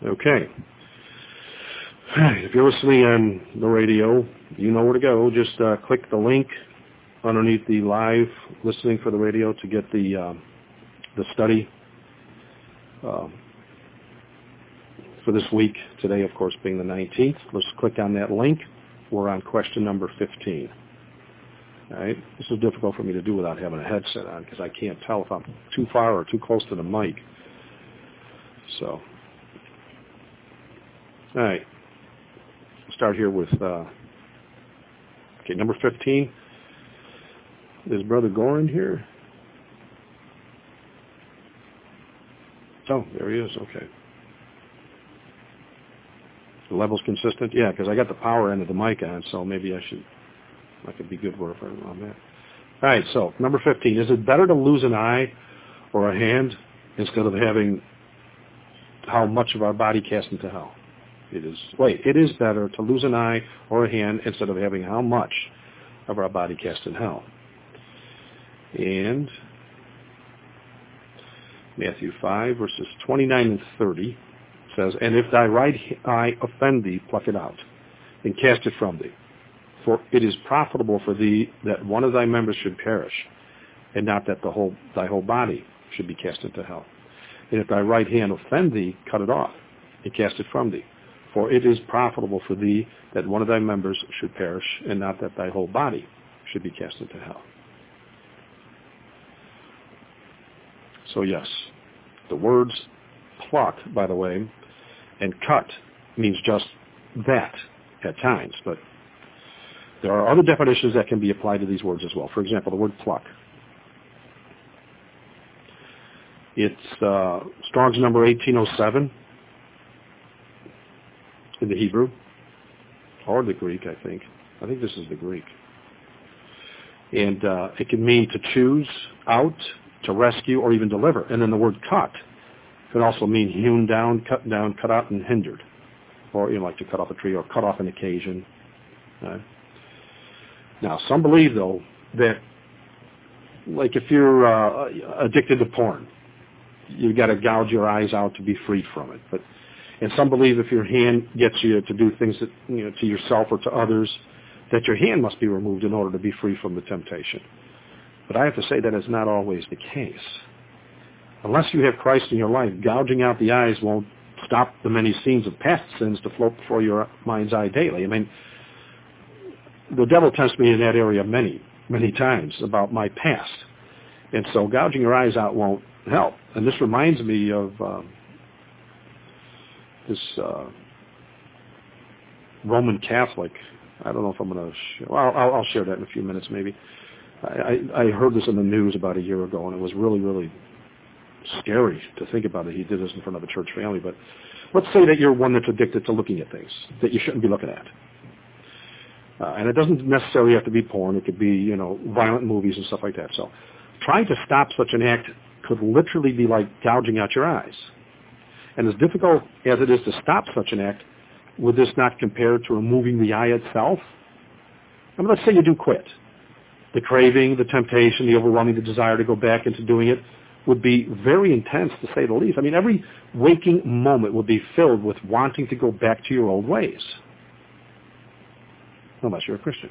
Okay. If you're listening on the radio, you know where to go. Just click the link underneath the live listening for the radio to get the study for this week. Today, of course, being the 19th. Let's click on that link. We're on question number 15. All right. This is difficult for me to do without having a headset on because I can't tell if I'm too far or too close to the mic. So, all right. Start here with, number 15. Is Brother Gorin here? Oh, there he is. Okay. The level's consistent? Yeah, because I got the power end of the mic on, so maybe I could be good where I'm at. All right, so number 15. Is it better to lose an eye or a hand instead of having how much of our body cast into hell? It is better to lose an eye or a hand instead of having how much of our body cast in hell. And Matthew 5, verses 29 and 30 says, And if thy right eye offend thee, pluck it out, and cast it from thee. For it is profitable for thee that one of thy members should perish, and not that thy whole body should be cast into hell. And if thy right hand offend thee, cut it off, and cast it from thee. For it is profitable for thee that one of thy members should perish, and not that thy whole body should be cast into hell. So yes, the words pluck, by the way, and cut means just that at times, but there are other definitions that can be applied to these words as well. For example, the word pluck. It's Strong's number 1807 in the Hebrew, or the Greek, I think. I think this is the Greek. And it can mean to choose out, to rescue, or even deliver. And then the word cut can also mean hewn down, cut out, and hindered. Or, like to cut off a tree or cut off an occasion. Now, some believe, though, that, like if you're addicted to porn, you've got to gouge your eyes out to be freed from it. And some believe if your hand gets you to do things that, to yourself or to others, that your hand must be removed in order to be free from the temptation. But I have to say that is not always the case. Unless you have Christ in your life, gouging out the eyes won't stop the many scenes of past sins to float before your mind's eye daily. I mean, the devil tempts me in that area many, many times about my past. And so gouging your eyes out won't help. And this reminds me of this Roman Catholic. I don't know if I'm going to I'll share that in a few minutes maybe. I heard this in the news about a year ago, and it was really, really scary to think about it. He did this in front of a church family. But let's say that you're one that's addicted to looking at things that you shouldn't be looking at. And it doesn't necessarily have to be porn. It could be, violent movies and stuff like that. So trying to stop such an act could literally be like gouging out your eyes. And as difficult as it is to stop such an act, would this not compare to removing the eye itself? I mean, let's say you do quit. The craving, the temptation, the overwhelming, the desire to go back into doing it would be very intense, to say the least. I mean, every waking moment would be filled with wanting to go back to your old ways. Unless you're a Christian.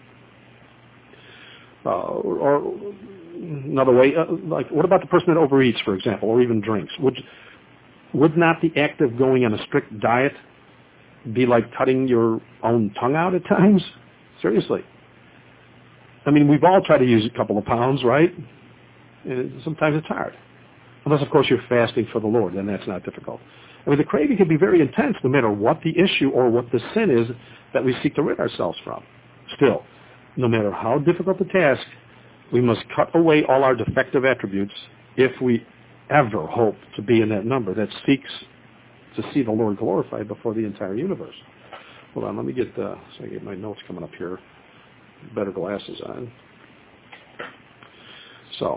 Or another way, like what about the person that overeats, for example, or even drinks? Would not the act of going on a strict diet be like cutting your own tongue out at times? Seriously. I mean, we've all tried to use a couple of pounds, right? And sometimes it's hard. Unless, of course, you're fasting for the Lord, then that's not difficult. I mean, the craving can be very intense no matter what the issue or what the sin is that we seek to rid ourselves from. Still, no matter how difficult the task, we must cut away all our defective attributes if we ever hope to be in that number that seeks to see the Lord glorified before the entire universe. Hold on, let me get so I get my notes coming up here. Better glasses on. So,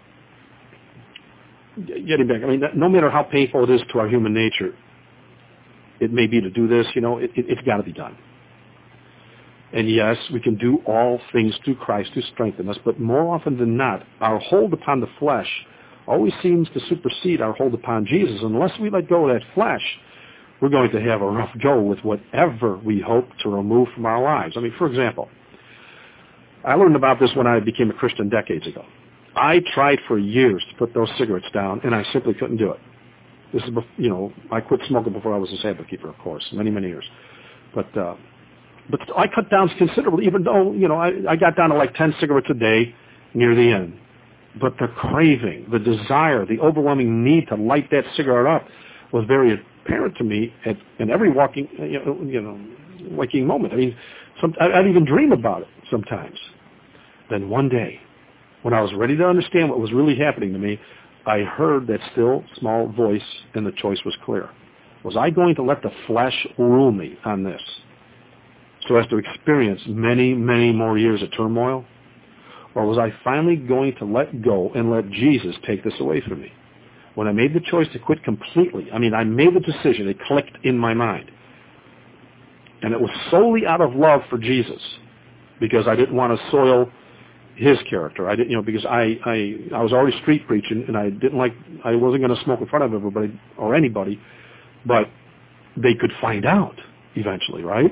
getting back, I mean, no matter how painful it is to our human nature, it may be to do this, it's got to be done. And yes, we can do all things through Christ who strengthens us, but more often than not, our hold upon the flesh always seems to supersede our hold upon Jesus. Unless we let go of that flesh, we're going to have a rough go with whatever we hope to remove from our lives. I mean, for example, I learned about this when I became a Christian decades ago. I tried for years to put those cigarettes down, and I simply couldn't do it. This is, I quit smoking before I was a Sabbath keeper, of course, many, many years. But I cut down considerably, even though, I got down to like 10 cigarettes a day near the end. But the craving, the desire, the overwhelming need to light that cigarette up was very apparent to me in every waking moment. I mean, I'd even dream about it sometimes. Then one day, when I was ready to understand what was really happening to me, I heard that still small voice, and the choice was clear. Was I going to let the flesh rule me on this so as to experience many, many more years of turmoil? Or was I finally going to let go and let Jesus take this away from me? When I made the choice to quit completely, I made the decision, it clicked in my mind. And it was solely out of love for Jesus, because I didn't want to soil his character. I didn't, because I was already street preaching, and I wasn't going to smoke in front of everybody or anybody, but they could find out eventually, right?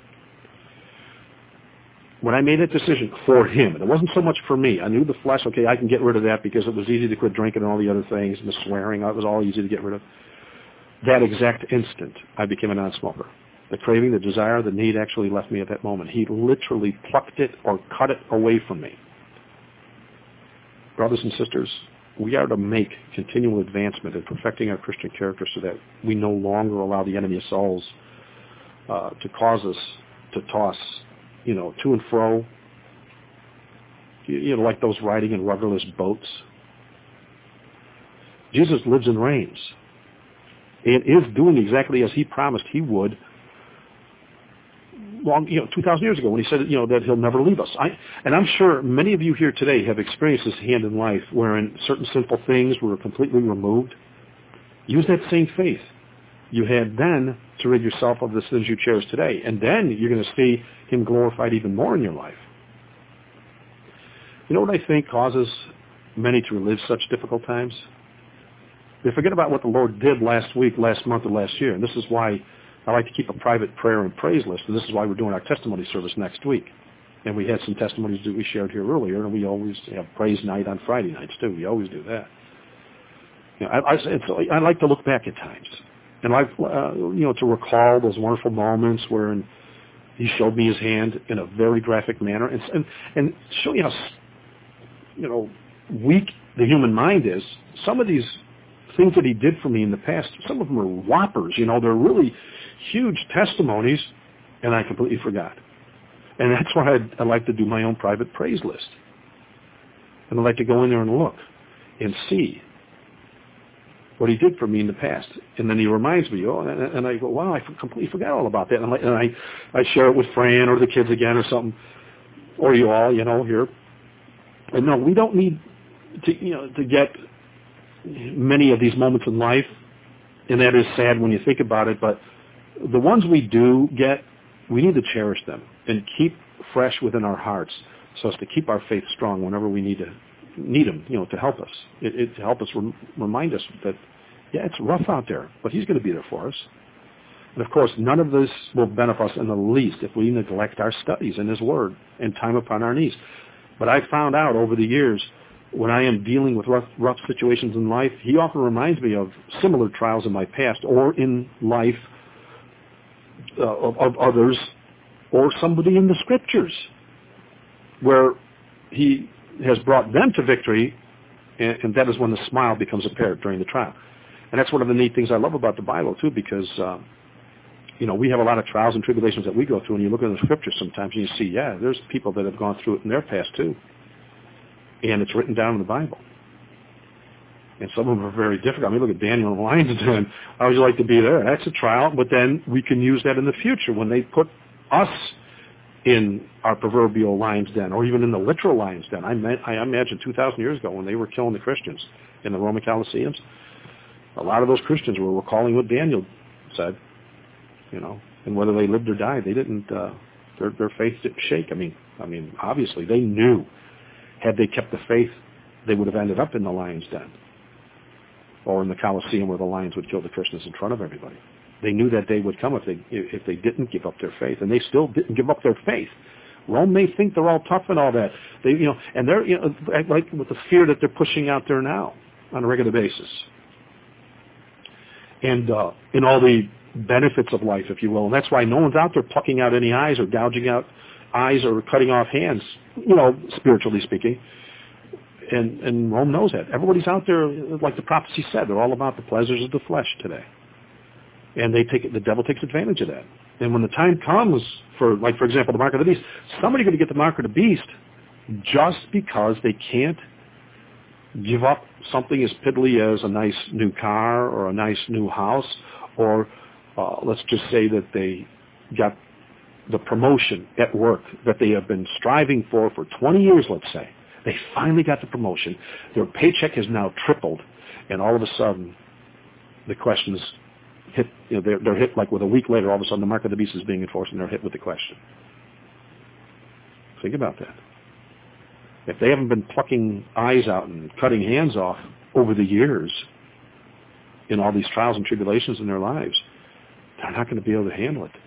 When I made that decision for him, and it wasn't so much for me. I knew the flesh, okay, I can get rid of that because it was easy to quit drinking and all the other things, and the swearing, it was all easy to get rid of. That exact instant, I became a non-smoker. The craving, the desire, the need actually left me at that moment. He literally plucked it or cut it away from me. Brothers and sisters, we are to make continual advancement in perfecting our Christian character so that we no longer allow the enemy of souls to cause us to toss to and fro, like those riding in rudderless boats. Jesus lives and reigns and is doing exactly as he promised he would 2,000 years ago when he said, that he'll never leave us. And I'm sure many of you here today have experienced this hand in life wherein certain sinful things were completely removed. Use that same faith you had then to rid yourself of the sins you cherish today. And then you're going to see him glorified even more in your life. You know what I think causes many to relive such difficult times? They forget about what the Lord did last week, last month, or last year. And this is why I like to keep a private prayer and praise list. And this is why we're doing our testimony service next week. And we had some testimonies that we shared here earlier, and we always have praise night on Friday nights, too. We always do that. I like to look back at times. And to recall those wonderful moments where he showed me his hand in a very graphic manner, and show you how weak the human mind is. Some of these things that he did for me in the past, some of them are whoppers. They're really huge testimonies, and I completely forgot. And that's why I like to do my own private praise list, and I like to go in there and look and see what he did for me in the past. And then he reminds me, and I go, wow, I completely forgot all about that. And I share it with Fran or the kids again or something, or you all, here. And no, we don't need to get many of these moments in life, and that is sad when you think about it, but the ones we do get, we need to cherish them and keep fresh within our hearts so as to keep our faith strong whenever we need him, to help us. To help us remind us that, it's rough out there, but he's going to be there for us. And, of course, none of this will benefit us in the least if we neglect our studies in his word and time upon our knees. But I've found out over the years, when I am dealing with rough situations in life, he often reminds me of similar trials in my past or in life of others or somebody in the Scriptures where he has brought them to victory, and that is when the smile becomes apparent during the trial. And that's one of the neat things I love about the Bible, too, because, we have a lot of trials and tribulations that we go through, and you look in the Scriptures sometimes and you see, there's people that have gone through it in their past, too. And it's written down in the Bible. And some of them are very difficult. Look at Daniel and the lion's den. How would you like to be there? That's a trial, but then we can use that in the future when they put us in our proverbial lion's den, or even in the literal lion's den. I imagine 2,000 years ago when they were killing the Christians in the Roman Colosseums, a lot of those Christians were recalling what Daniel said, and whether they lived or died, they didn't, their faith didn't shake. Obviously they knew had they kept the faith, they would have ended up in the lion's den or in the Colosseum where the lions would kill the Christians in front of everybody. They knew that day would come if they didn't give up their faith, and they still didn't give up their faith. Rome may think they're all tough and all that. And they're like with the fear that they're pushing out there now on a regular basis, and in all the benefits of life, if you will. And that's why no one's out there plucking out any eyes or gouging out eyes or cutting off hands, spiritually speaking. And Rome knows that. Everybody's out there, like the prophecy said, they're all about the pleasures of the flesh today. And the devil takes advantage of that. And when the time comes for example, the mark of the beast, somebody's going to get the mark of the beast just because they can't give up something as piddly as a nice new car or a nice new house, or let's just say that they got the promotion at work that they have been striving for 20 years, let's say. They finally got the promotion. Their paycheck has now tripled, and all of a sudden, the questions hit. They're hit like with a week later. All of a sudden, the mark of the beast is being enforced, and they're hit with the question. Think about that. If they haven't been plucking eyes out and cutting hands off over the years in all these trials and tribulations in their lives, they're not going to be able to handle it.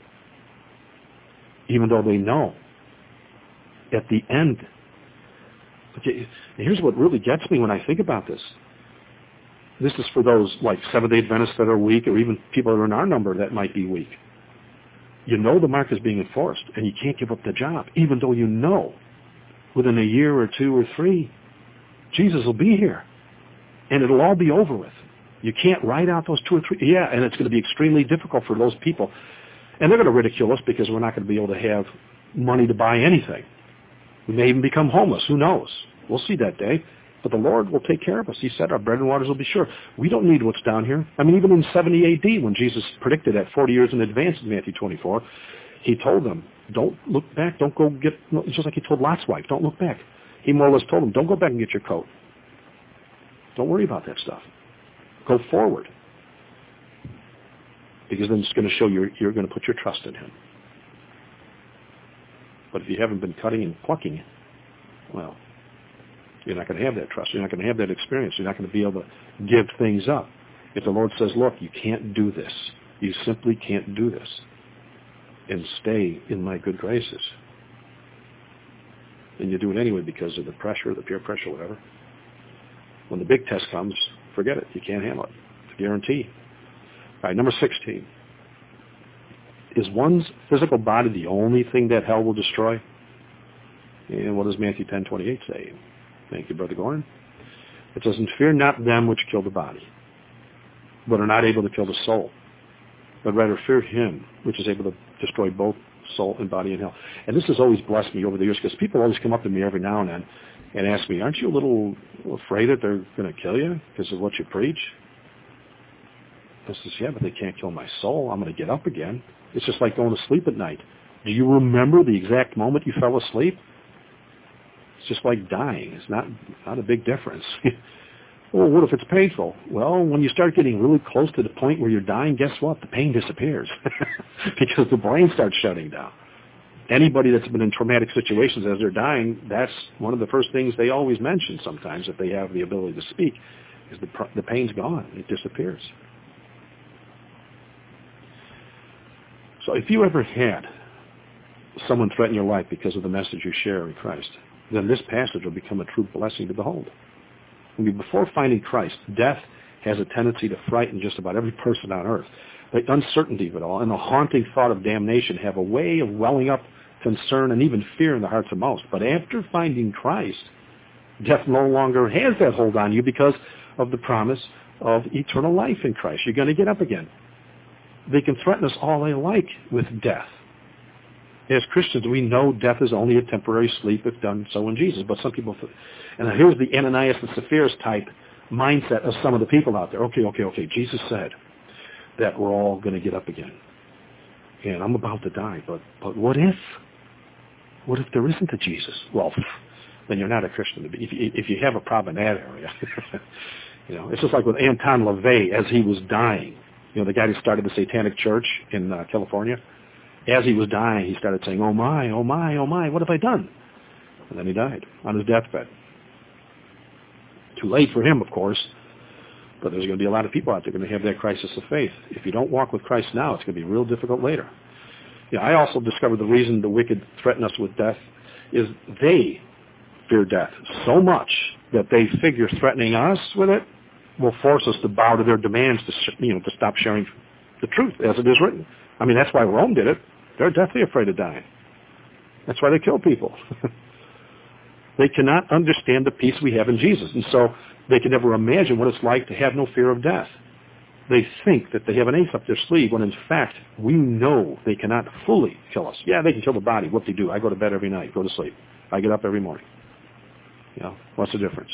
Even though they know at the end. Here's what really gets me when I think about this. This is for those like Seventh-day Adventists that are weak, or even people that are in our number that might be weak. The mark is being enforced, and you can't give up the job, even though within a year or 2 or 3, Jesus will be here, and it'll all be over with. You can't write out those 2 or 3. Yeah, and it's going to be extremely difficult for those people. And they're going to ridicule us because we're not going to be able to have money to buy anything. We may even become homeless. Who knows? We'll see that day. But the Lord will take care of us. He said our bread and waters will be sure. We don't need what's down here. I mean, even in 70 A.D., when Jesus predicted that 40 years in advance in Matthew 24, he told them, don't look back. Don't go get, it's just like he told Lot's wife, don't look back. He more or less told them, don't go back and get your coat. Don't worry about that stuff. Go forward. Because then it's going to show you're going to put your trust in him. But if you haven't been cutting and plucking, well, you're not going to have that trust. You're not going to have that experience. You're not going to be able to give things up. If the Lord says, look, you can't do this. You simply can't do this. And stay in my good graces. And you do it anyway because of the pressure, the peer pressure, whatever. When the big test comes, forget it. You can't handle it. It's a guarantee. All right, number 16. Is one's physical body the only thing that hell will destroy? And what does Matthew 10:28 say? Thank you, Brother Gorin. It says, and fear not them which kill the body, but are not able to kill the soul, but rather fear him which is able to destroy both soul and body in hell. And this has always blessed me over the years, because people always come up to me every now and then and ask me, aren't you a little afraid that they're going to kill you because of what you preach? I says, yeah, but they can't kill my soul. I'm going to get up again. It's just like going to sleep at night. Do you remember the exact moment you fell asleep? It's just like dying. It's not a big difference. Well, what if it's painful? Well, when you start getting really close to the point where you're dying, guess what? The pain disappears because the brain starts shutting down. Anybody that's been in traumatic situations as they're dying, that's one of the first things they always mention sometimes if they have the ability to speak, is the pain's gone. It disappears. So if you ever had someone threaten your life because of the message you share in Christ, then this passage will become a true blessing to behold. I mean, before finding Christ, death has a tendency to frighten just about every person on earth. The uncertainty of it all and the haunting thought of damnation have a way of welling up concern and even fear in the hearts of most. But after finding Christ, death no longer has that hold on you because of the promise of eternal life in Christ. You're going to get up again. They can threaten us all they like with death. As Christians, we know death is only a temporary sleep if done so in Jesus. But some people, and here's the Ananias and Sapphira type mindset of some of the people out there. Okay, Jesus said that we're all going to get up again. And I'm about to die, but what if? What if there isn't a Jesus? Well, then you're not a Christian. If you have a problem in that area. It's just like with Anton LaVey as he was dying. The guy who started the Satanic Church in California. As he was dying, he started saying, oh my, what have I done? And then he died on his deathbed. Too late for him, of course. But there's going to be a lot of people out there going to have that crisis of faith. If you don't walk with Christ now, it's going to be real difficult later. I also discovered the reason the wicked threaten us with death is they fear death so much that they figure threatening us with it will force us to bow to their demands to stop sharing the truth as it is written. I mean, that's why Rome did it. They're deathly afraid of dying. That's why they kill people. They cannot understand the peace we have in Jesus, and so they can never imagine what it's like to have no fear of death. They think that they have an ace up their sleeve when in fact we know they cannot fully kill us. Yeah, they can kill the body. What they do? I go to bed every night, go to sleep. I get up every morning. What's the difference?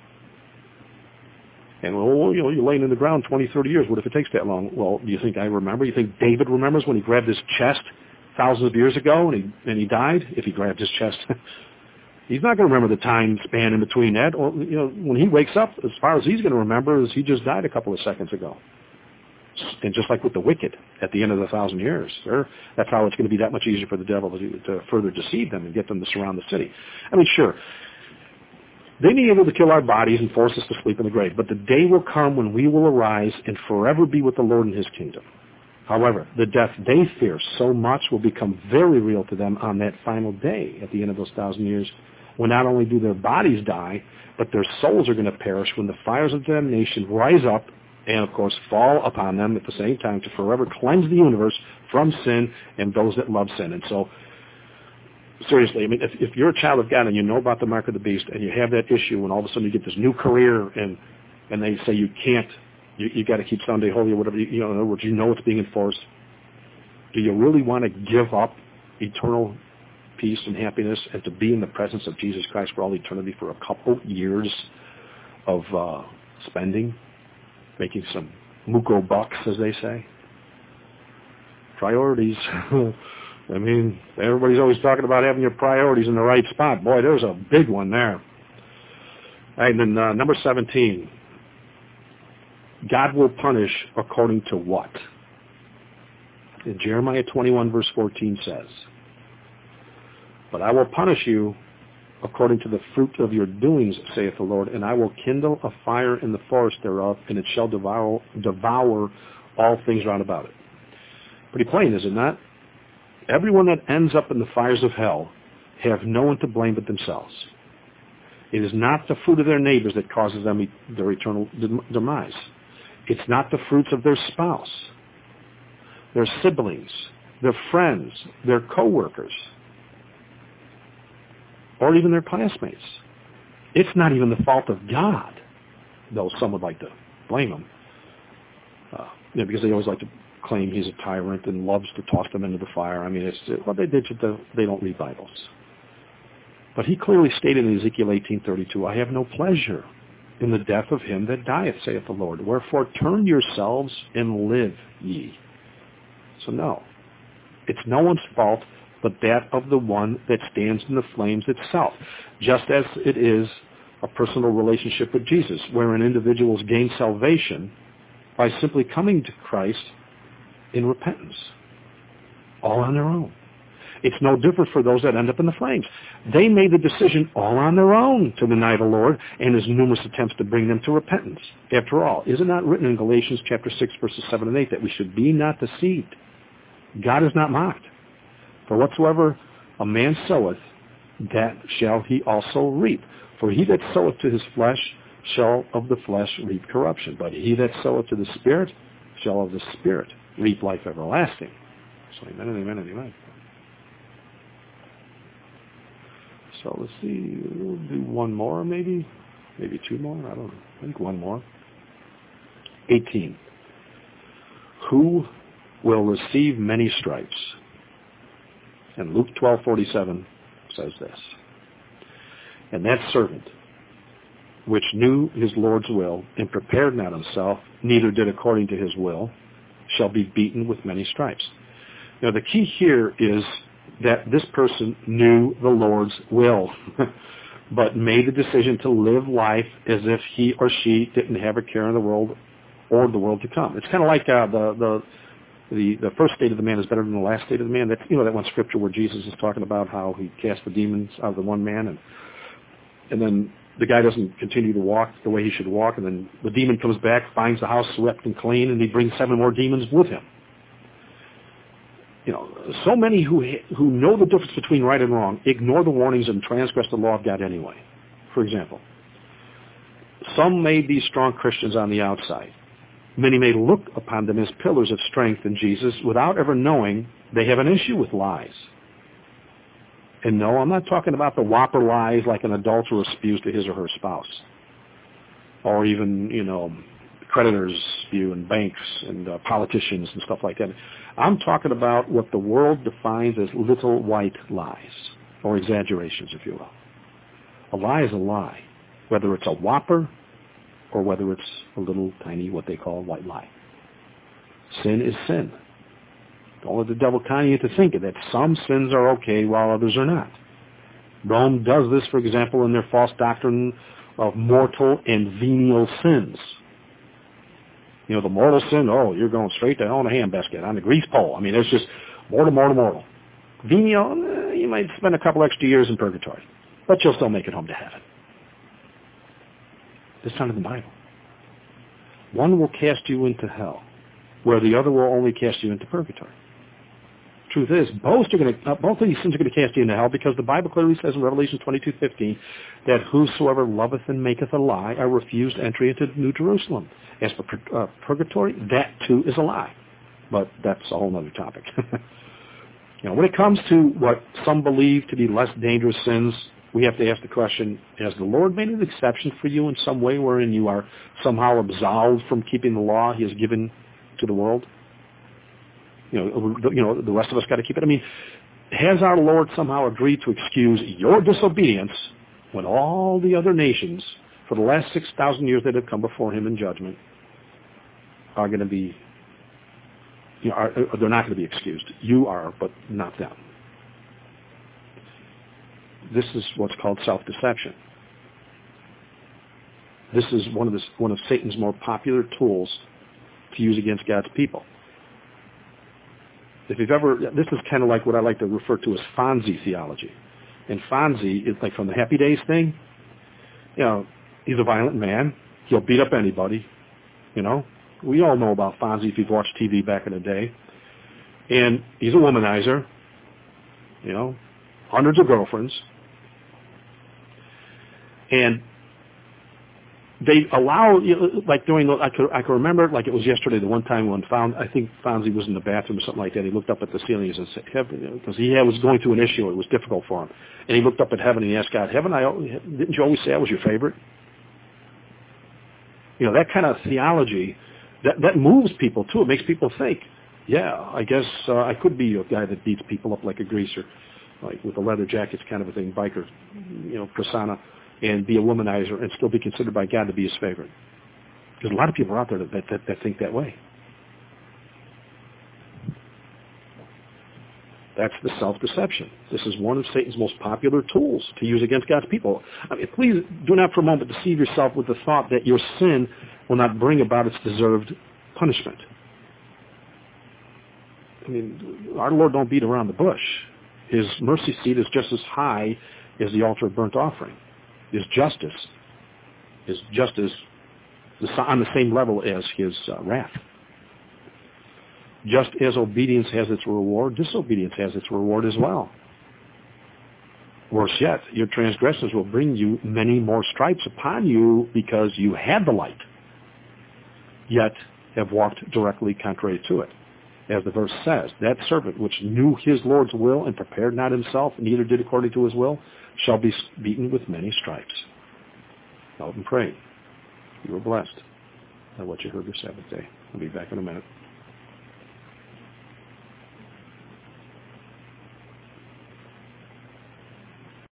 And you're laying in the ground 20, 30 years. What if it takes that long? Well, do you think I remember? You think David remembers when he grabbed his chest thousands of years ago and he died? If he grabbed his chest, he's not going to remember the time span in between that. Or, when he wakes up, as far as he's going to remember is he just died a couple of seconds ago. And just like with the wicked at the end of the 1,000 years, that's how it's going to be that much easier for the devil to further deceive them and get them to surround the city. I mean, sure, they may be able to kill our bodies and force us to sleep in the grave, but the day will come when we will arise and forever be with the Lord in his kingdom. However, the death they fear so much will become very real to them on that final day at the end of those 1,000 years, when not only do their bodies die, but their souls are going to perish when the fires of damnation rise up and, of course, fall upon them at the same time to forever cleanse the universe from sin and those that love sin. And so, seriously, I mean, if you're a child of God and you know about the mark of the beast and you have that issue and all of a sudden you get this new career and they say you can't, you got to keep Sunday holy or whatever, in other words, it's being enforced, do you really want to give up eternal peace and happiness and to be in the presence of Jesus Christ for all eternity for a couple years of spending, making some muko bucks, as they say? Priorities. I mean, everybody's always talking about having your priorities in the right spot. Boy, there's a big one there. All right, and then number 17. God will punish according to what? And Jeremiah 21 verse 14 says, "But I will punish you according to the fruit of your doings, saith the Lord, and I will kindle a fire in the forest thereof, and it shall devour all things round about it." Pretty plain, is it not? Everyone that ends up in the fires of hell have no one to blame but themselves. It is not the fruit of their neighbors that causes them their eternal demise. It's not the fruits of their spouse, their siblings, their friends, their co-workers, or even their classmates. It's not even the fault of God, though some would like to blame him, because they always like to claim he's a tyrant and loves to toss them into the fire. I mean, they don't read Bibles. But he clearly stated in Ezekiel 18:32, "I have no pleasure in the death of him that dieth, saith the Lord. Wherefore turn yourselves and live ye." So no, it's no one's fault but that of the one that stands in the flames itself, just as it is a personal relationship with Jesus, wherein individuals gain salvation by simply coming to Christ in repentance, all on their own. It's no different for those that end up in the flames. They made the decision all on their own to deny the Lord and his numerous attempts to bring them to repentance. After all, is it not written in Galatians chapter 6, verses 7 and 8, that we should be not deceived? God is not mocked. For whatsoever a man soweth, that shall he also reap. For he that soweth to his flesh shall of the flesh reap corruption. But he that soweth to the Spirit shall of the Spirit reap life everlasting. So amen and amen and amen. So let's see, we'll do one more maybe two more, I don't know, I think one more. 18. Who will receive many stripes? And Luke 12:47 says this, "And that servant which knew his Lord's will and prepared not himself, neither did according to his will, shall be beaten with many stripes." Now the key here is that this person knew the Lord's will, but made the decision to live life as if he or she didn't have a care in the world or the world to come. It's kind of like the first state of the man is better than the last state of the man. That that one scripture where Jesus is talking about how he cast the demons out of the one man, and then the guy doesn't continue to walk the way he should walk, and then the demon comes back, finds the house swept and clean, and he brings 7 more demons with him. So many who know the difference between right and wrong ignore the warnings and transgress the law of God anyway. For example, some may be strong Christians on the outside. Many may look upon them as pillars of strength in Jesus without ever knowing they have an issue with lies. And no, I'm not talking about the whopper lies like an adulterer spews to his or her spouse. Or even, creditors spew in banks and politicians and stuff like that. I'm talking about what the world defines as little white lies, or exaggerations, if you will. A lie is a lie, whether it's a whopper or whether it's a little tiny, what they call white lie. Sin is sin. Don't let the devil con you into thinking that some sins are okay while others are not. Rome does this, for example, in their false doctrine of mortal and venial sins. The mortal sin, you're going straight to hell in a handbasket on the grease pole. I mean, it's just mortal. Venial, you might spend a couple extra years in purgatory, but you'll still make it home to heaven. It's not in the Bible. One will cast you into hell, where the other will only cast you into purgatory. Truth is, both of these sins are going to cast you into hell, because the Bible clearly says in Revelation 22:15 that whosoever loveth and maketh a lie are refused entry into New Jerusalem. As for purgatory, that too is a lie. But that's a whole other topic. When it comes to what some believe to be less dangerous sins, we have to ask the question, has the Lord made an exception for you in some way wherein you are somehow absolved from keeping the law he has given to the world? The rest of us got to keep it. I mean, has our Lord somehow agreed to excuse your disobedience when all the other nations, for the last 6,000 years that have come before him in judgment, are going to be, they're not going to be excused. You are, but not them. This is what's called self-deception. This is one of Satan's more popular tools to use against God's people. If you've ever, this is kind of like what I like to refer to as Fonzie theology. And Fonzie is like from the Happy Days thing. He's a violent man. He'll beat up anybody. We all know about Fonzie if you've watched TV back in the day. And he's a womanizer. Hundreds of girlfriends. And they allow, like during, I can remember, like it was yesterday, the one time when I think Fonzie was in the bathroom or something like that. He looked up at the ceiling and said, "Heaven," because he was going through an issue. It was difficult for him. And he looked up at heaven and he asked God, "Heaven, didn't you always say I was your favorite?" That kind of theology, that moves people too. It makes people think, yeah, I guess I could be a guy that beats people up like a greaser, like with the leather jackets kind of a thing, biker, persona, and be a womanizer and still be considered by God to be his favorite. Because a lot of people are out there that think that way. That's the self-deception. This is one of Satan's most popular tools to use against God's people. I mean, please do not for a moment deceive yourself with the thought that your sin will not bring about its deserved punishment. I mean, our Lord don't beat around the bush. His mercy seat is just as high as the altar of burnt offering. His justice is just as on the same level as his wrath. Just as obedience has its reward, disobedience has its reward as well. Worse yet, your transgressions will bring you many more stripes upon you because you had the light, yet have walked directly contrary to it. As the verse says, that servant which knew his Lord's will and prepared not himself, neither did according to his will, shall be beaten with many stripes. Out and pray. You were blessed by what you heard this Sabbath day. I'll be back in a minute.